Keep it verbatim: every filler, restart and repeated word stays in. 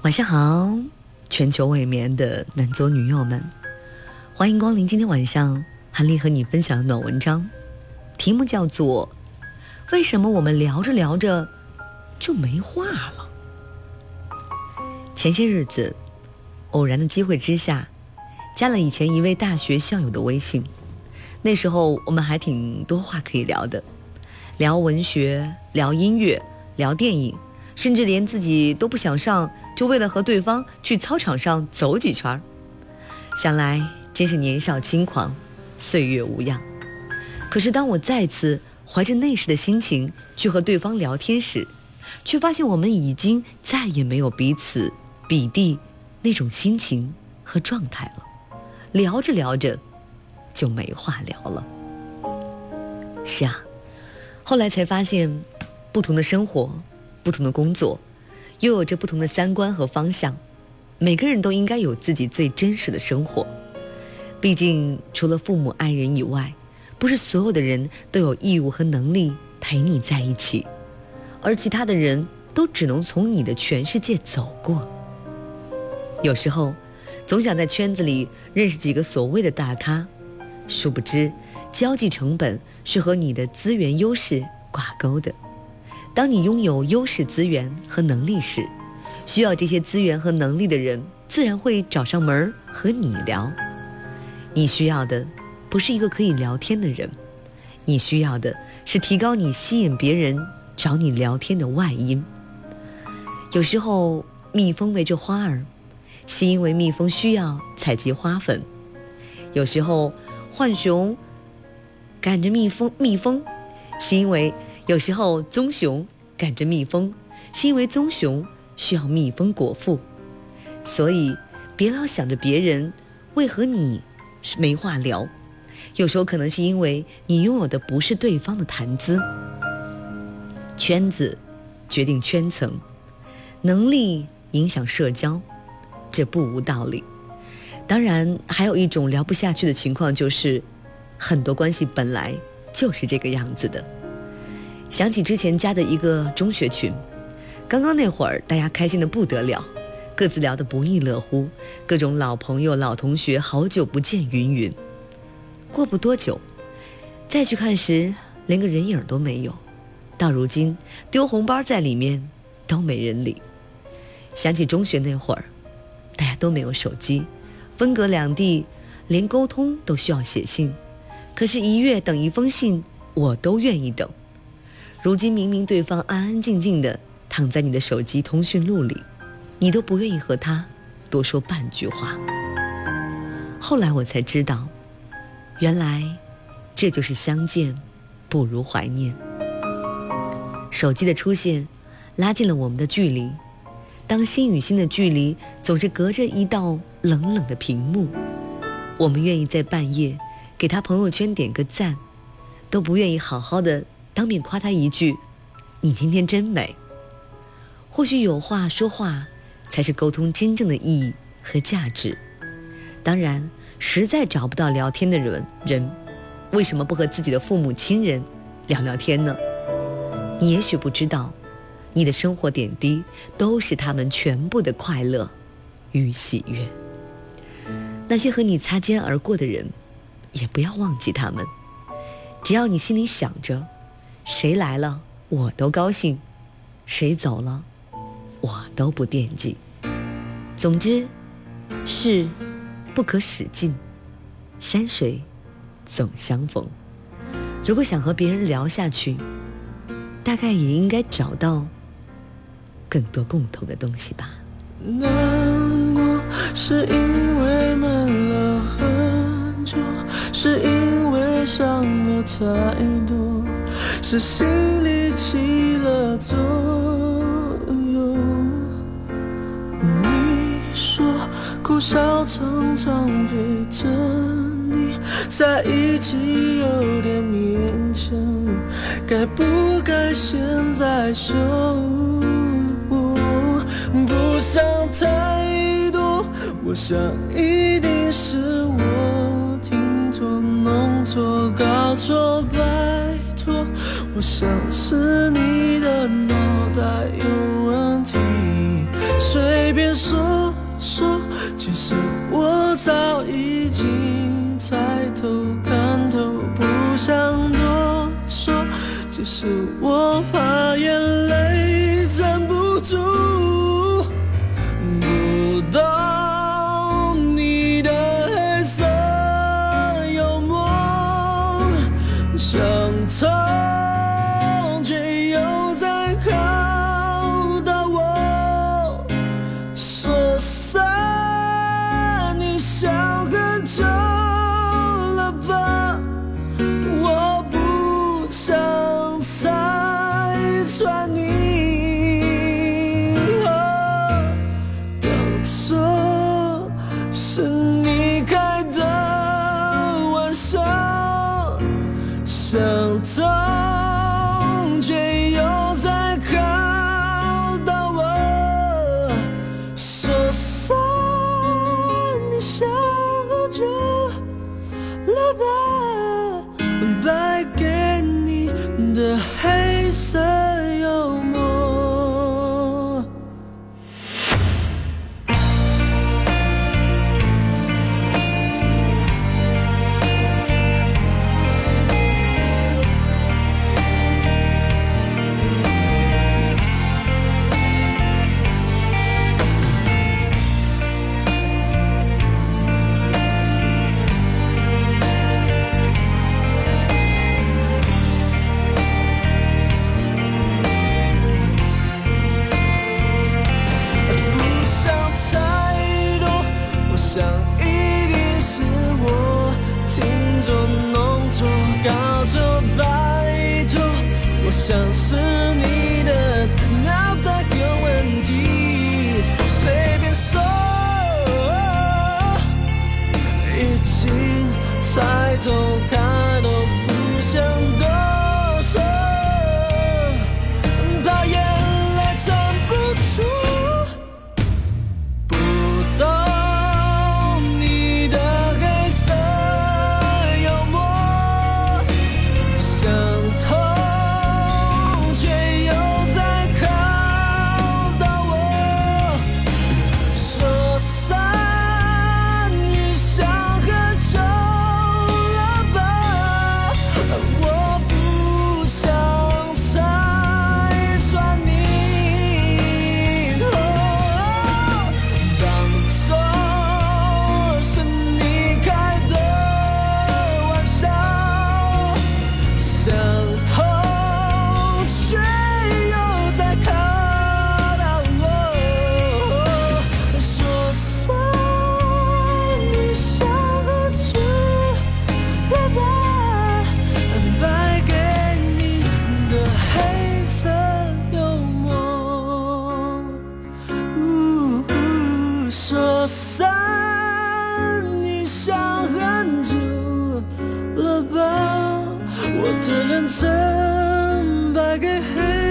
晚上好，全球未眠的男左女右们，欢迎光临今天晚上韩丽和你分享的暖文章，题目叫做为什么我们聊着聊着就没话了。前些日子偶然的机会之下，加了以前一位大学校友的微信，那时候我们还挺多话可以聊的，聊文学，聊音乐，聊电影，甚至连自己都不想上，就为了和对方去操场上走几圈。想来真是年少轻狂，岁月无恙。可是当我再次怀着那时的心情去和对方聊天时，却发现我们已经再也没有彼此比地那种心情和状态了。聊着聊着就没话聊了。是啊，后来才发现，不同的生活，不同的工作，又有着不同的三观和方向。每个人都应该有自己最真实的生活。毕竟除了父母爱人以外，不是所有的人都有义务和能力陪你在一起，而其他的人都只能从你的全世界走过。有时候总想在圈子里认识几个所谓的大咖，殊不知交际成本是和你的资源优势挂钩的。当你拥有优势资源和能力时，需要这些资源和能力的人自然会找上门和你聊。你需要的不是一个可以聊天的人，你需要的是提高你吸引别人找你聊天的外因。有时候蜜蜂围着花儿，是因为蜜蜂需要采集花粉；有时候浣熊赶着蜜蜂蜜蜂，是因为有时候棕熊赶着蜜蜂，是因为棕熊需要蜜蜂果腹。所以别老想着别人为何你没话聊，有时候可能是因为你拥有的不是对方的谈资。圈子决定圈层，能力影响社交，这不无道理。当然还有一种聊不下去的情况，就是很多关系本来就是这个样子的。想起之前加的一个中学群，刚刚那会儿大家开心的不得了，各自聊得不亦乐乎，各种老朋友老同学好久不见云云。过不多久再去看时，连个人影都没有，到如今丢红包在里面都没人理。想起中学那会儿，大家都没有手机，分隔两地，连沟通都需要写信，可是一月等一封信我都愿意等。如今明明对方安安静静的躺在你的手机通讯录里，你都不愿意和他多说半句话。后来我才知道，原来这就是相见不如怀念。手机的出现拉近了我们的距离，当心与心的距离总是隔着一道冷冷的屏幕，我们愿意在半夜给他朋友圈点个赞，都不愿意好好的当面夸他一句你今天真美。或许有话说话才是沟通真正的意义和价值。当然实在找不到聊天的人人为什么不和自己的父母亲人聊聊天呢？你也许不知道，你的生活点滴都是他们全部的快乐与喜悦。那些和你擦肩而过的人，也不要忘记他们。只要你心里想着，谁来了我都高兴，谁走了我都不惦记。总之，事不可使尽，山水总相逢。如果想和别人聊下去，大概也应该找到更多共同的东西吧。 难过是因为闷了很久，是因为伤了太多，是心里起了作用。你说苦笑常常陪着你在一起有点勉强，该不该现在说我不想太多，我想一定是我听错弄错搞错，拜托，我想是你的脑袋有问题， 随便说说，其实我早已经猜透看透，不想多说，只是我怕眼泪站不住。不懂你的黑色幽默，想痛却又在靠到我，说散你想很久了吧，我不想拆穿你，哦，当作是你开的玩笑，想痛却又在靠到我，说散你想喝酒了吧，败给你的黑色幽默。想一定是我听作弄错，搞错拜托，我想是你的脑袋有问题，随便说，已经猜透看透，不想多说，怕眼泪撑不住。说散你想很久了吧，我的认真败给黑